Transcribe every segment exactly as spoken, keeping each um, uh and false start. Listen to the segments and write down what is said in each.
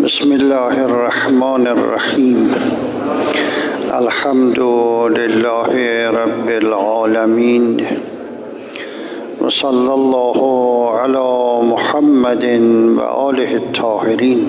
بسم الله الرحمن الرحیم. الحمد لله رب العالمین و صلی الله علی محمد و آله الطاهرین.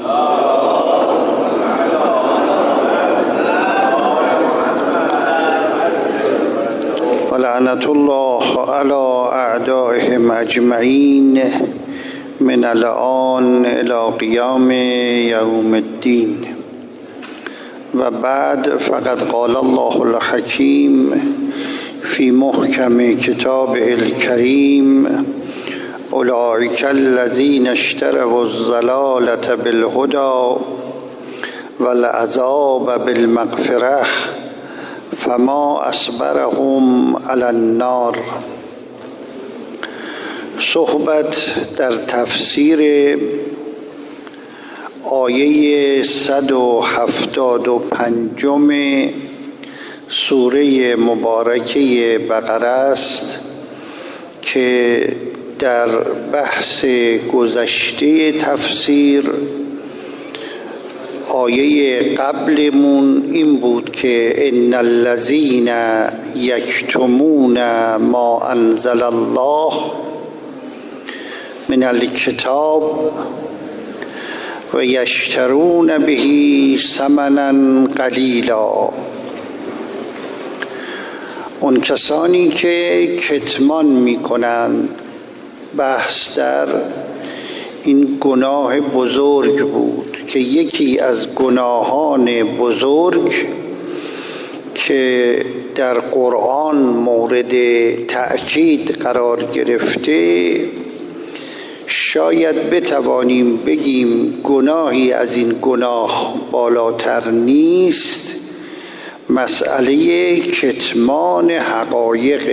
و لعنت الله علی اعدائهم اجمعین من الآن الى قیام یوم الدین. و بعد، فقد قال الله الحکیم فی محکم کتابه الکریم: اولئک الذین اشتروا الضلالة بالهدی والعذاب بالمغفرة فما اصبرهم علی النار. صحبت در تفسیر آیه صد و هفتاد و پنجم سوره مبارکه بقره است که در بحث گذشته تفسیر آیه قبلمون این بود که ان الذین یکتمون ما انزل الله من الکتاب و یشترون به ثمنا قلیلا. اون کسانی که کتمان می کنند، بحث در این گناه بزرگ بود که یکی از گناهان بزرگ که در قرآن مورد تأکید قرار گرفته، شاید بتوانیم بگیم گناهی از این گناه بالاتر نیست، مسئله کتمان حقایق،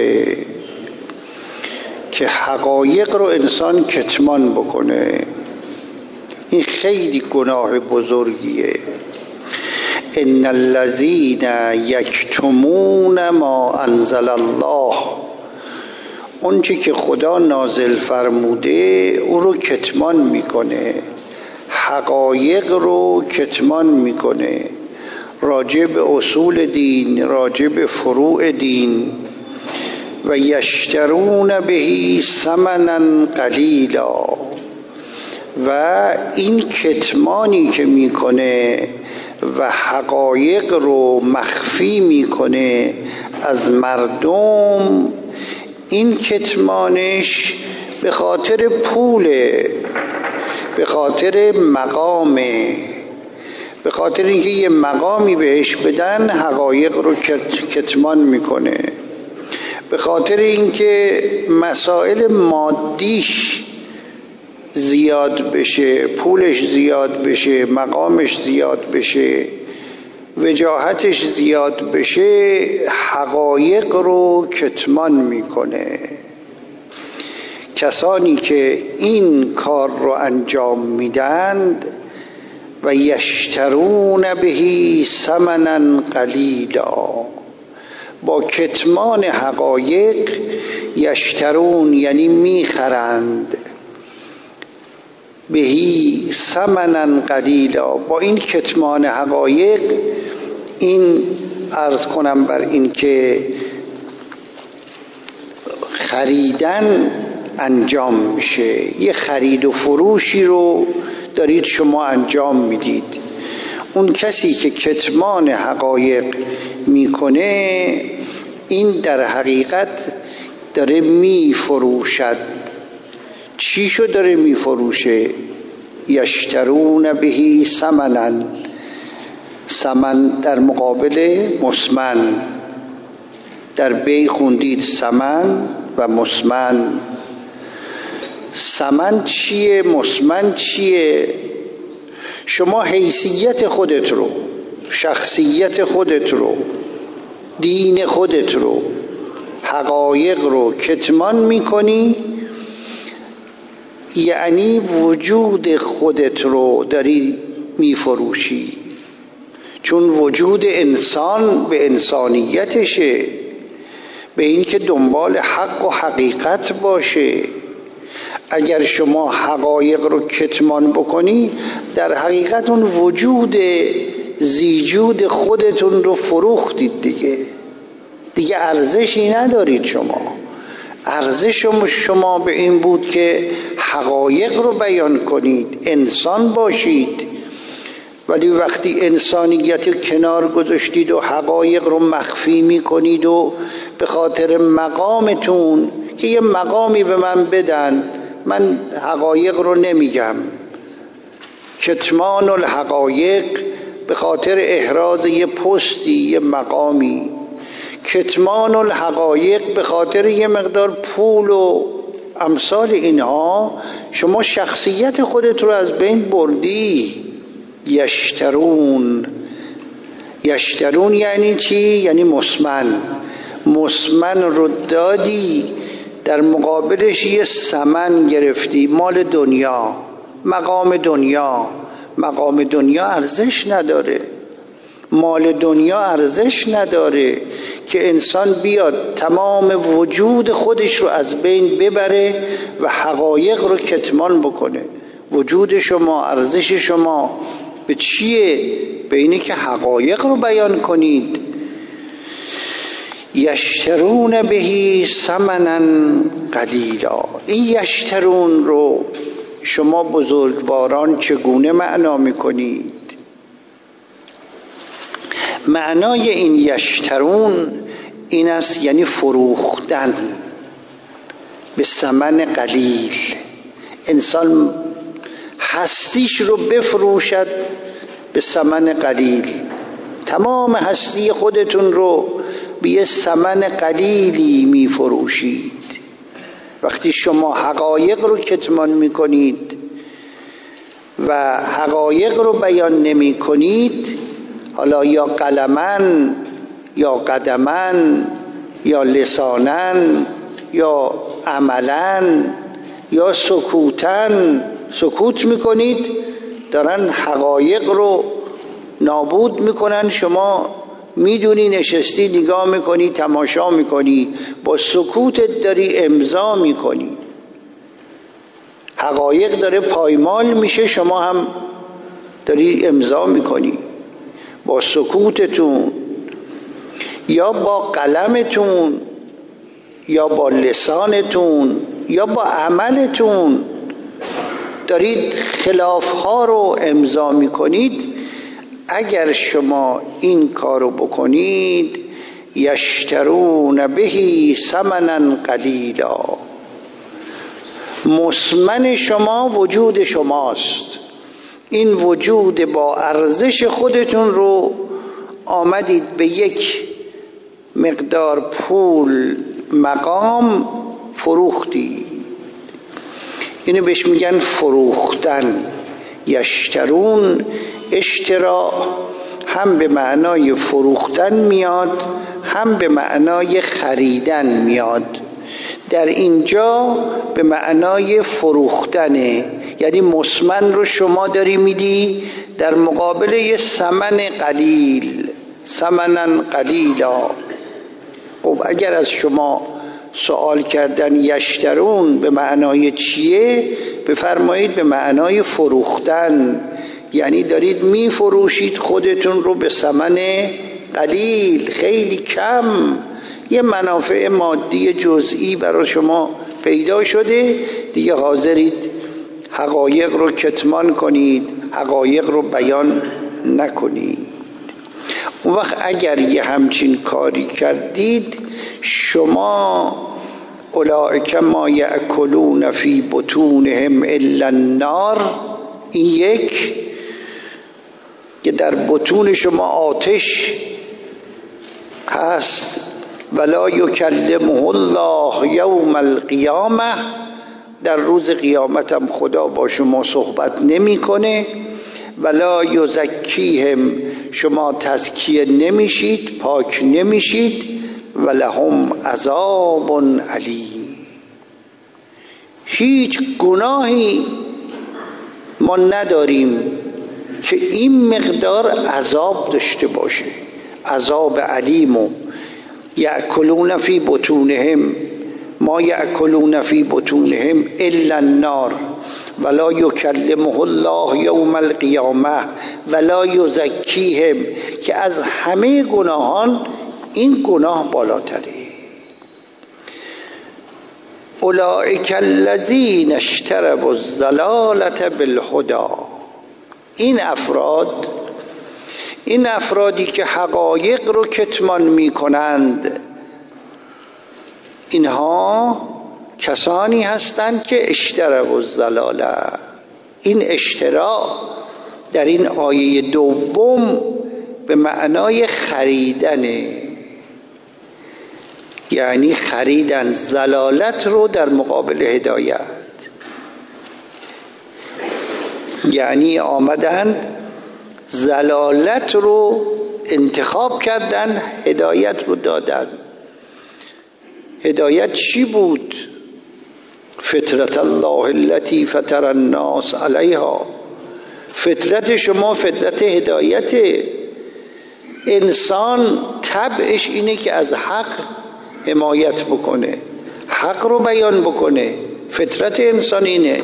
که حقایق رو انسان کتمان بکنه. این خیلی گناه بزرگیه. ان الذین یکتمون ما انزل الله، اون چی که خدا نازل فرموده او رو کتمان میکنه، حقایق رو کتمان میکنه، راجع به اصول دین، راجع به فروع دین. و یشترون به ثمنا قلیلا، و این کتمانی که میکنه و حقایق رو مخفی میکنه از مردم، این کتمانش به خاطر پوله، به خاطر مقامه، به خاطر اینکه یه مقامی بهش بدن حقایق رو کتمان میکنه، به خاطر اینکه مسائل مادیش زیاد بشه، پولش زیاد بشه، مقامش زیاد بشه، وجاهتش زیاد بشه، حقایق رو کتمان میکنه. کسانی که این کار رو انجام میدند و یشترون به ثمنا قلیلا، با کتمان حقایق، یشترون یعنی میخرند، بهی ثمنا قلیلا، با این کتمان حقایق، این عرض کنم بر این که خریدن انجام میشه، یه خرید و فروشی رو دارید شما انجام میدید. اون کسی که کتمان حقایق میکنه، این در حقیقت داره میفروشد. چی شو داره میفروشه؟ یشترون به ثمنا، ثمن در مقابل مسمن، در بی خوندید ثمن و مسمن. ثمن چیه؟ مسمن چیه؟ شما حیثیت خودت رو، شخصیت خودت رو، دین خودت رو، حقایق رو کتمان میکنی، یعنی وجود خودت رو داری میفروشی. چون وجود انسان به انسانیتشه، به این که دنبال حق و حقیقت باشه. اگر شما حقایق رو کتمان بکنی در حقیقت اون وجود زیجود خودتون رو فروختید دیگه دیگه ارزشی ندارید. شما ارزش شما به این بود که حقایق رو بیان کنید، انسان باشید. ولی وقتی انسانیت رو کنار گذاشتید و حقایق رو مخفی میکنید و به خاطر مقامتون که یه مقامی به من بدن من حقایق رو نمیگم، کتمان الحقایق به خاطر احراز یه پستی، یه مقامی، کتمان الحقایق به خاطر یه مقدار پول و امثال اینها، شما شخصیت خودت رو از بین بردی. یشترون یشترون یعنی چی؟ یعنی مسمن. مسمن رو دادی، در مقابلش یه ثمن گرفتی، مال دنیا، مقام دنیا. مقام دنیا ارزش نداره، مال دنیا ارزش نداره که انسان بیاد تمام وجود خودش رو از بین ببره و حقایق رو کتمان بکنه. وجود شما، ارزش شما به چیه؟ به اینه که حقایق رو بیان کنید. یشترون بهی ثمنا قلیلا. این یشترون رو شما بزرگواران چگونه معنا میکنید؟ معنای این یشترون این است، یعنی فروختن به ثمن قلیل. انسان هستیش رو بفروشد به ثمن قلیل. تمام هستی خودتون رو به یه ثمن قلیلی می فروشید. وقتی شما حقایق رو کتمان می کنید و حقایق رو بیان نمی کنید، حالا یا قلمن یا قدمن یا لسانن یا عملن یا سکوتن، سکوت میکنید، دارن حقایق رو نابود میکنن، شما میدونی، نشستی نگاه میکنی، تماشا میکنی، با سکوتت داری امضا میکنی. حقایق داره پایمال میشه، شما هم داری امضا میکنی با سکوتتون یا با قلمتون یا با لسانتون یا با عملتون، دارید خلافها رو امضا میکنید. اگر شما این کارو بکنید، یشترون بهی ثمنا قلیلا، مسمن شما وجود شماست. این وجود با ارزش خودتون رو آمدید به یک مقدار پول، مقام فروختی. اینو بهش میگن فروختن. یشترون، اشترا هم به معنای فروختن میاد، هم به معنای خریدن میاد. در اینجا به معنای فروختنه، یعنی مسمن رو شما داری میدی در مقابل یه ثمن قلیل، ثمنا قلیلا. خب اگر از شما سوال کردن یشترون به معنای چیه، بفرمایید به معنای فروختن، یعنی دارید میفروشید خودتون رو به ثمن قلیل، خیلی کم. یه منافع مادی جزئی برای شما پیدا شده، دیگه حاضرید حقایق رو کتمان کنید، حقایق رو بیان نکنید. اون وقت اگر یه همچین کاری کردید، شما اولئک ما یأکلون فی بطونهم الا النار، این یک که در بطون شما آتش هست، ولا یکلمه الله یوم القیامه، در روز قیامت هم خدا با شما صحبت نمیکنه، ولا یزکیهم، شما تزکیه نمیشید، پاک نمیشید، ولهم عذاب علیم. هیچ گناهی ما نداریم که این مقدار عذاب داشته باشه، عذاب علیم. و یأکلون فی بطونهم، ما یأکلون فی بطونهم الا النار ولا یکلمه الله یوم القیامه ولا یزکیهم، که از همه گناهان این گناه بالاتره. اولئک الذین اشتروا الضلالة بالهدی، این افراد این افرادی که حقایق رو کتمان می کنند، اینها کسانی هستند که اشتروا الضلاله. این اشترا در این آیه دوم به معنای خریدنه، یعنی خریدن ضلالت رو در مقابل هدایت، یعنی آمدن ضلالت رو انتخاب کردن، هدایت رو دادن. هدایت چی بود؟ فطرت الله التي فطر الناس علیها. فطرت شما فطرت هدایت. انسان طبعش اینه که از حق حمایت بکنه، حق رو بیان بکنه. فطرت انسان اینه.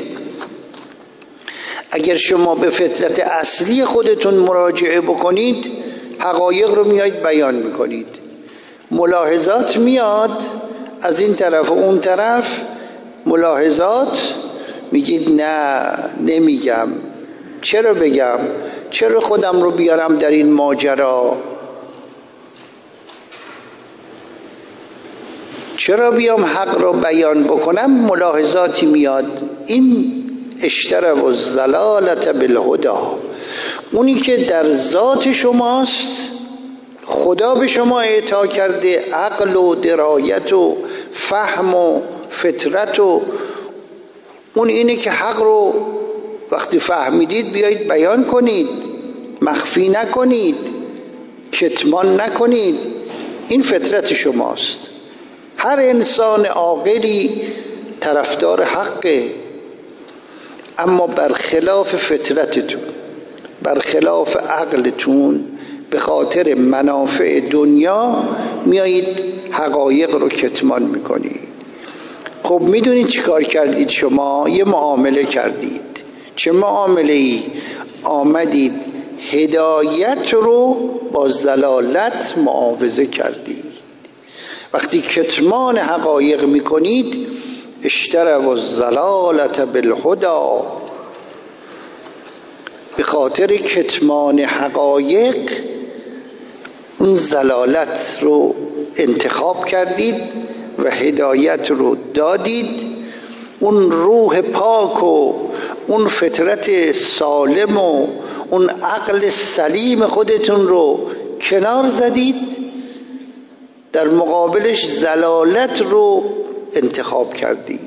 اگر شما به فطرت اصلی خودتون مراجعه بکنید، حقایق رو میاید بیان میکنید. ملاحظات میاد از این طرف و اون طرف، ملاحظات میگید نه نمیگم. چرا بگم؟ چرا خودم رو بیارم در این ماجرا؟ چرا بیام حق رو بیان بکنم؟ ملاحظاتی میاد. این اشتروا الضلالة بالهدی، اونی که در ذات شماست، خدا به شما اعطا کرده عقل و درایت و فهم و فطرت، و اون اینه که حق رو وقتی فهمیدید بیایید بیان کنید، مخفی نکنید، کتمان نکنید. این فطرت شماست. هر انسان عاقلی طرفدار حقه، اما برخلاف فطرتتون، برخلاف عقلتون، به خاطر منافع دنیا میایید حقایق رو کتمان میکنید. خب میدونید چی کار کردید؟ شما یه معامله کردید. چه معامله ای؟ آمدید هدایت رو با ضلالت معاوضه کردید. وقتی کتمان حقایق میکنید، اشتروا الضلالة بالهدی، به خاطر کتمان حقایق اون ضلالت رو انتخاب کردید و هدایت رو دادید. اون روح پاک و اون فطرت سالم و اون عقل سلیم خودتون رو کنار زدید، در مقابلش ضلالت رو انتخاب کردید.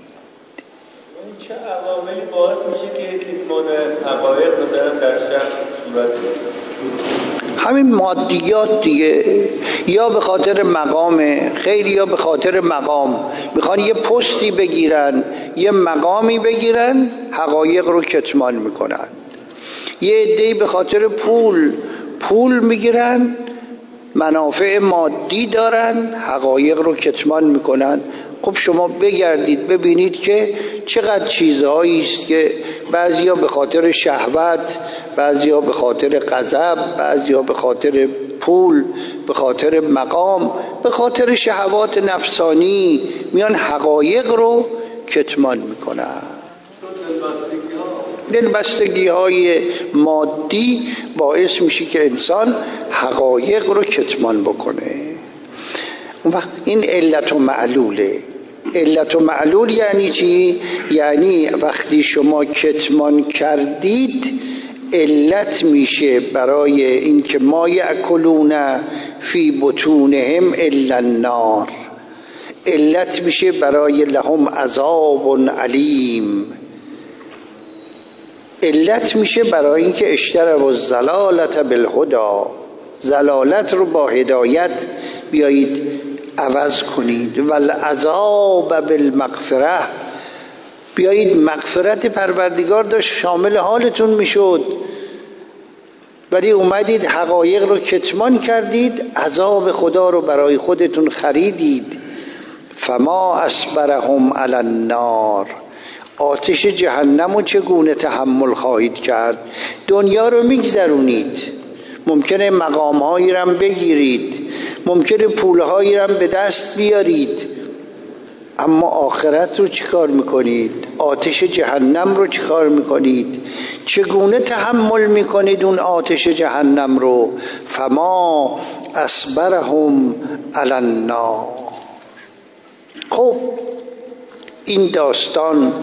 چه عواملی باعث میشه که کتمان حقایق مثلا در شخص صورت بگیره؟ همین مادیات دیگه، یا به خاطر مقام، خیلی یا به خاطر مقام میخوان یه پستی بگیرن، یه مقامی بگیرن، حقایق رو کتمان میکنن. یه عده‌ای به خاطر پول پول میگیرن، منافع مادی دارن، حقایق رو کتمان میکنن. خب شما بگردید ببینید که چقدر چیزهایی است که بعضیا به خاطر شهوت، بعضیا به خاطر غضب، بعضیا به خاطر پول، به خاطر مقام، به خاطر شهوات نفسانی میان حقایق رو کتمان میکنن. دلبستگی های مادی باعث میشه که انسان حقایق رو کتمان بکنه. و این علت و معلوله. علت و معلول یعنی چی؟ یعنی وقتی شما کتمان کردید، علت میشه برای این که ما یأکلون فی بطونهم الا النار، علت میشه برای لهم عذاب علیم، علت میشه برای این که اشتروا الضلالة بالهدی، ضلالت رو با هدایت بیایید عوض کنید. والعذاب بالمغفره، بیایید مغفرت پروردگار داشت شامل حالتون میشد، ولی اومدید حقایق رو کتمان کردید، عذاب خدا رو برای خودتون خریدید. فما اصبرهم علی النار، آتش جهنم رو چگونه تحمل خواهید کرد؟ دنیا رو میگذرونید، ممکنه مقام‌هایی رو بگیرید، ممکنه پول‌هایی رو به دست بیارید، اما آخرت رو چیکار میکنید؟ آتش جهنم رو چیکار میکنید؟ چگونه تحمل میکنید اون آتش جهنم رو؟ فما اصبرهم علی النار. خب این داستان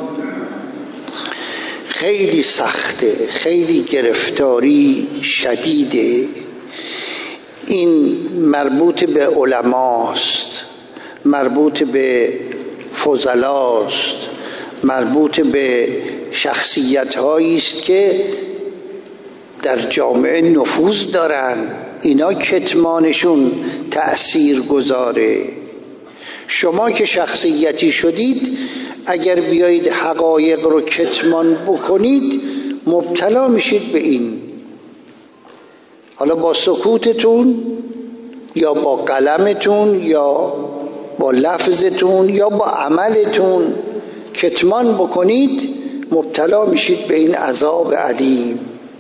خیلی سخته، خیلی گرفتاری شدیده. این مربوط به علماست، مربوط به فضلاست، مربوط به شخصیت هایی است که در جامعه نفوذ دارن. اینا کتمانشون تأثیر گذاره. شما که شخصیتی شدید اگر بیایید حقایق رو کتمان بکنید مبتلا میشید به این. حالا با سکوتتون یا با قلمتون یا با لفظتون یا با عملتون کتمان بکنید مبتلا میشید به این عذاب علیم.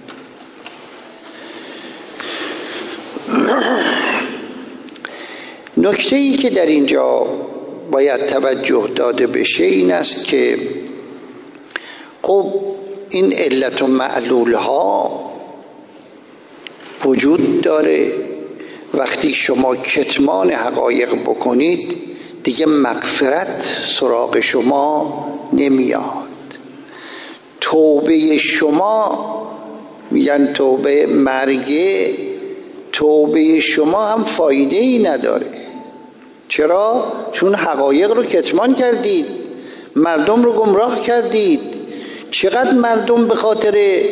نکته‌ای که در اینجا باید توجه داده بشه این است که خب این علت و معلول ها وجود داره. وقتی شما کتمان حقایق بکنید دیگه مغفرت سراغ شما نمیاد. توبه شما، میگن توبه مرگه، توبه شما هم فایده ای نداره. چرا؟ چون حقایق رو کتمان کردید، مردم رو گمراه کردید. چقدر مردم به خاطر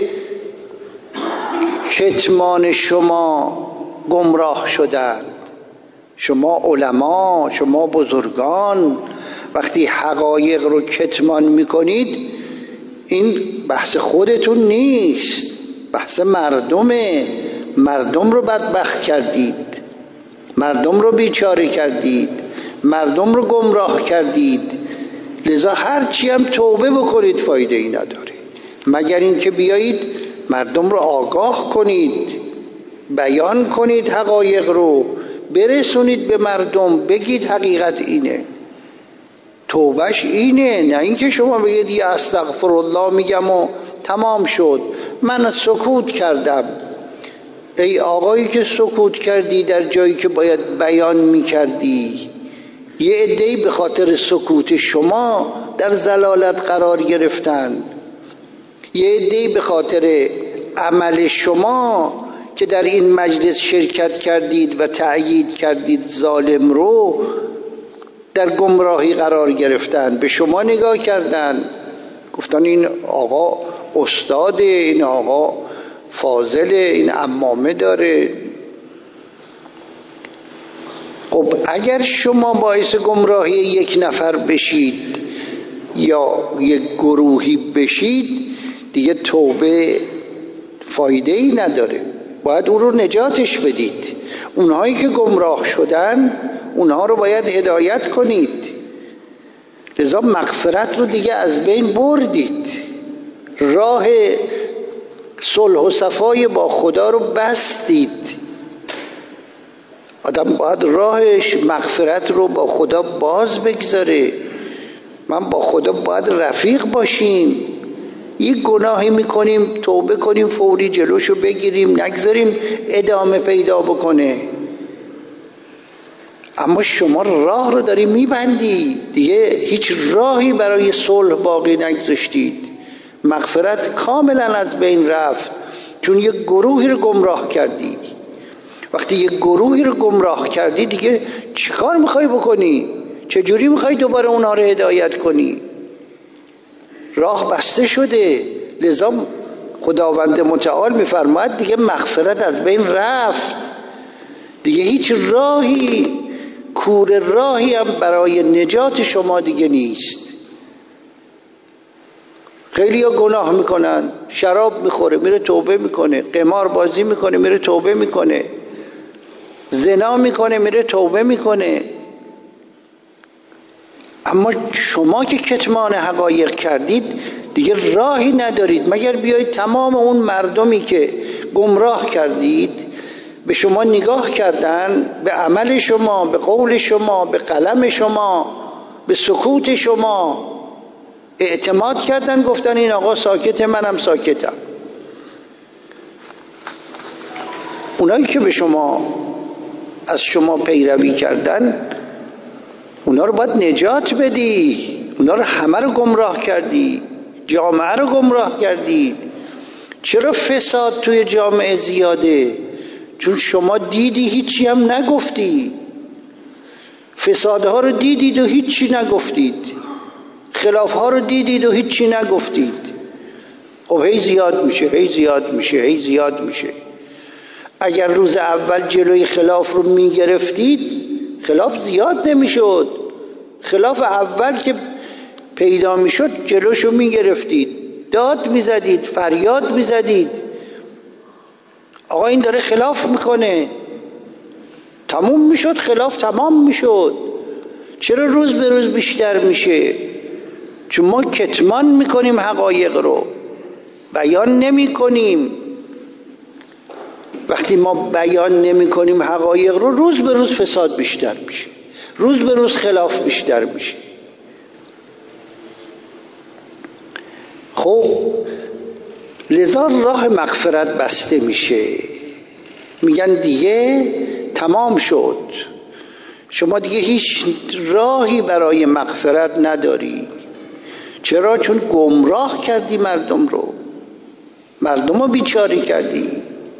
کتمان شما گمراه شدند. شما علما، شما بزرگان وقتی حقایق رو کتمان میکنید این بحث خودتون نیست، بحث مردمه. مردم رو بدبخت کردید، مردم رو بیچاره کردید، مردم رو گمراه کردید. لذا هرچی هم توبه بکنید فایده ای نداره، مگر اینکه بیایید مردم رو آگاه کنید، بیان کنید، حقایق رو برسونید به مردم، بگید حقیقت اینه. توبهش اینه، نه اینکه شما بگید یا استغفر الله میگم و تمام شد، من سکوت کردم. ای آقایی که سکوت کردی در جایی که باید بیان میکردی. یه عده‌ای به خاطر سکوت شما در ضلالت قرار گرفتن، یه عده‌ای به خاطر عمل شما که در این مجلس شرکت کردید و تأیید کردید ظالم رو در گمراهی قرار گرفتن. به شما نگاه کردن، گفتن این آقا استاده، این آقا فاضله، این عمامه داره. خب اگر شما باعث گمراهی یک نفر بشید یا یک گروهی بشید دیگه توبه فایده ای نداره، باید اون رو نجاتش بدید. اونهایی که گمراه شدن اونها رو باید هدایت کنید. لذا مغفرت رو دیگه از بین بردید، راه صلح و صفای با خدا رو بستید. آدم باید راهش مغفرت رو با خدا باز بگذاره. من با خدا باید رفیق باشیم. یک گناهی میکنیم توبه کنیم فوری جلوشو بگیریم، نگذاریم ادامه پیدا بکنه. اما شما راه رو داری میبندی، دیگه هیچ راهی برای صلح باقی نگذاشتید. مغفرت کاملا از بین رفت چون یک گروهی رو گمراه کردی. وقتی یک گروهی رو گمراه کردی دیگه چیکار میخوای بکنی؟ چجوری میخوای دوباره اونها رو هدایت کنی؟ راه بسته شده. لذا خداوند متعال میفرماید دیگه مغفرت از بین رفت، دیگه هیچ راهی، کور راهی هم برای نجات شما دیگه نیست. خیلی ها گناه میکنن، شراب میخوره میره توبه میکنه، قمار بازی میکنه میره توبه میکنه، زنا میکنه میره توبه میکنه. اما شما که کتمان حقایق کردید دیگه راهی ندارید مگر بیایید تمام اون مردمی که گمراه کردید به شما نگاه کردن، به عمل شما، به قول شما، به قلم شما، به سکوت شما اعتماد کردن، گفتن این آقا ساکته، منم ساکتم. اونایی که به شما از شما پیروی کردن اونا رو باید نجات بدی. اونا رو همه رو گمراه کردی، جامعه رو گمراه کردی. چرا فساد توی جامعه زیاده؟ چون شما دیدی هیچی هم نگفتی. فسادها رو دیدید و هیچی نگفتید، خلافها رو دیدید و هیچی نگفتید. خب هی زیاد میشه، هی زیاد میشه، هی زیاد میشه. اگر روز اول جلوی خلاف رو میگرفتید خلاف زیاد نمیشد. خلاف اول که پیدا میشد جلوش رو میگرفتید، داد میزدید، فریاد میزدید آقا این داره خلاف میکنه. تموم میشد، خلاف تمام میشد. چرا روز به روز بیشتر میشه؟ چون ما کتمان میکنیم، حقایق رو بیان نمی کنیم. وقتی ما بیان نمی کنیم حقایق رو، روز به روز فساد بیشتر میشه، روز به روز خلاف بیشتر میشه. خب لذا راه مغفرت بسته میشه. میگن دیگه تمام شد، شما دیگه هیچ راهی برای مغفرت نداری. چرا؟ چون گمراه کردی مردم رو، مردم رو بیچاره کردی.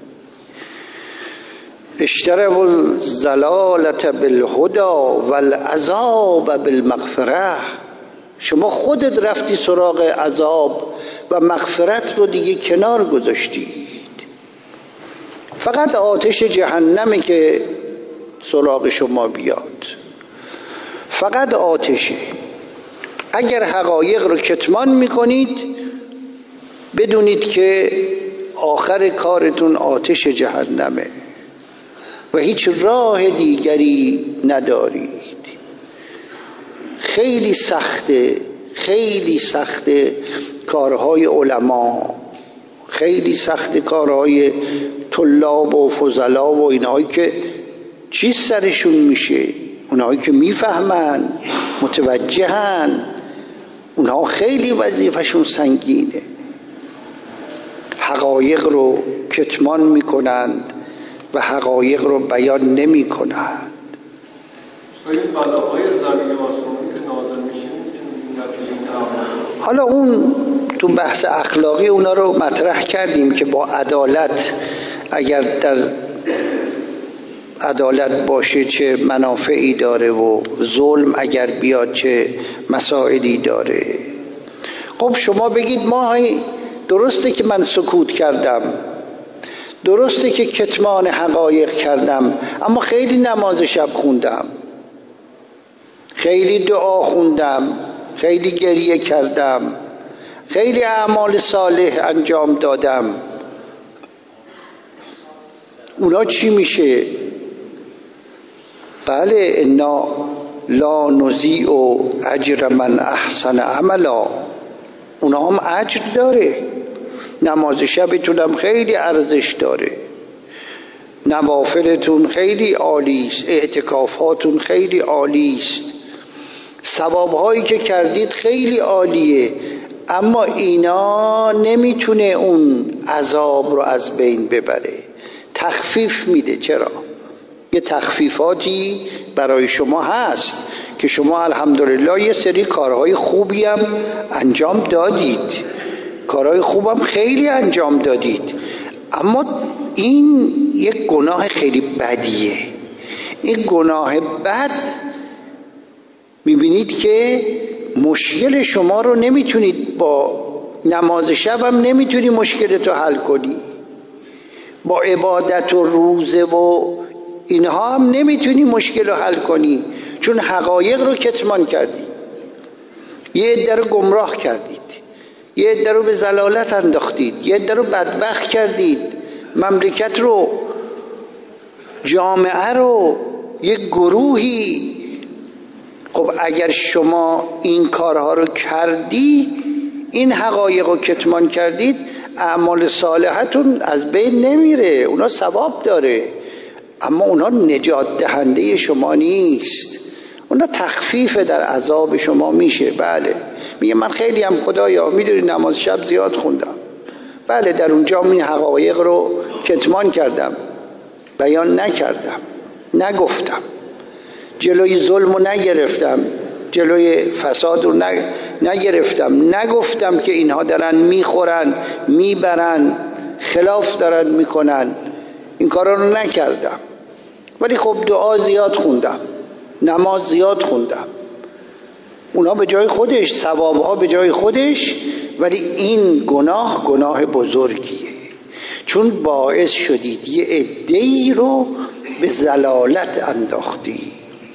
اشتروا الضلالة بالهدى والعذاب بالمغفرة. شما خودت رفتی سراغ عذاب و مغفرت رو دیگه کنار گذاشتید. فقط آتش جهنمه که سراغ شما بیاد، فقط آتشه. اگر حقایق رو کتمان میکنید بدونید که آخر کارتون آتش جهنمه و هیچ راه دیگری ندارید. خیلی سخته، خیلی سخته کارهای علما، خیلی سخته کارهای طلاب و فضلا و اینهایی که چیز سرشون میشه. اونهایی که میفهمن، متوجهن، اونها خیلی وظیفهشون سنگینه. حقایق رو کتمان میکنند و حقایق رو بیان نمی کنند. این بلاهای زمین و آسمانی که نازل میشه حالا اون تو بحث اخلاقی اونا رو مطرح کردیم که با عدالت، اگر در عدالت باشه چه منافعی داره و ظلم اگر بیاد چه مسائلی داره. خب شما بگید ما درسته که من سکوت کردم، درسته که کتمان حقایق کردم، اما خیلی نماز شب خوندم، خیلی دعا خوندم، خیلی گریه کردم، خیلی اعمال صالح انجام دادم. اونا چی میشه؟ بله، انا لا نضیع اجر من احسن عملا. اونا هم اجر داره. نماز شبتون هم خیلی ارزش داره، نوافلتون خیلی عالی است، اعتکافاتون خیلی عالی است، ثوابهایی که کردید خیلی عالیه. اما اینا نمیتونه اون عذاب رو از بین ببره، تخفیف میده. چرا؟ یه تخفیفاتی برای شما هست که شما الحمدلله یه سری کارهای خوبی هم انجام دادید، کارهای خوبم خیلی انجام دادید، اما این یک گناه خیلی بدیه. این گناه بد میبینید که مشکل شما رو نمیتونید، با نماز شب هم نمیتونی مشکلتو حل کنی، با عبادت و روزه و اینها هم نمیتونی مشکل رو حل کنی، چون حقایق رو کتمان کردی، یه عده رو گمراه کردید، یه عده رو به ضلالت انداختید، یه عده رو بدبخت کردید، مملکت رو، جامعه رو، یک گروهی خب اگر شما این کارها رو کردی، این حقایق رو کتمان کردید، اعمال صالحتون از بین نمیره، اونا ثواب داره، اما اونا نجات دهنده شما نیست، اونا تخفیف در عذاب شما میشه. بله میگه من خیلی هم خدایا میدونی نماز شب زیاد خوندم، بله در اونجا این حقایق رو کتمان کردم، بیان نکردم، نگفتم، جلوی ظلم رو نگرفتم، جلوی فساد رو نگرفتم، نگفتم که اینها دارن میخورن میبرن خلاف دارن میکنن، این کارا رو نکردم. ولی خب دعا زیاد خوندم، نماز زیاد خوندم، اونا به جای خودش، ثوابها به جای خودش، ولی این گناه گناه بزرگیه، چون باعث شدید یه عده‌ای رو به ضلالت انداختید.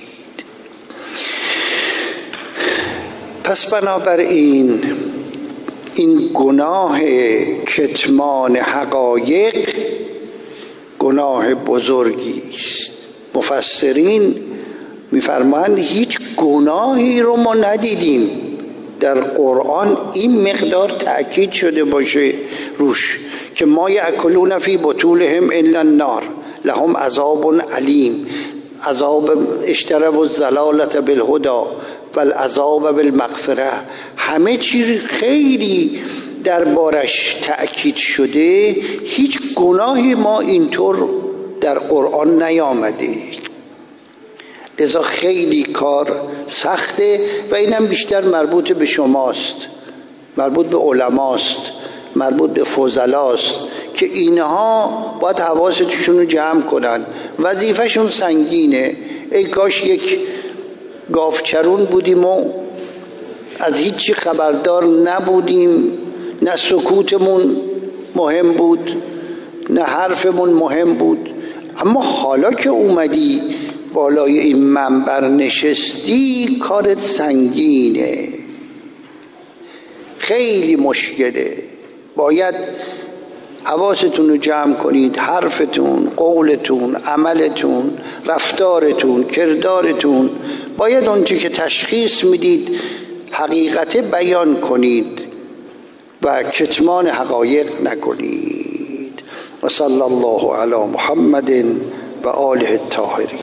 پس بنابراین این گناه کتمان حقایق گناه بزرگی است. مفسرین میفرمایند هیچ گناهی رو ما ندیدیم در قرآن این مقدار تأکید شده باشه روش که ما یأکلون فی بطونهم الا النار لهم عذاب علیم، عذاب اشتروا الضلالة بالهدى والعذاب بالمغفرة، همه چیز خیلی دربارش تأکید شده، هیچ گناهی ما اینطور در قرآن نیامده. لذا خیلی کار سخته و اینم بیشتر مربوط به شماست، مربوط به علماست، مربوط به فضلاست که اینها باید حواستشون رو جمع کنن، وظیفهشون سنگینه. ای کاش یک گاوچرون بودیم و از هیچی خبردار نبودیم، نه سکوتمون مهم بود نه حرفمون مهم بود، اما حالا که اومدی بالای این منبر نشستی کارت سنگینه، خیلی مشکله، باید حواستون رو جمع کنید، حرفتون، قولتون، عملتون، رفتارتون، کردارتون، باید اونچه که تشخیص میدید حقیقت بیان کنید و کتمان حقایق نکنید. و صلی الله علی محمد و آله الطاهرین.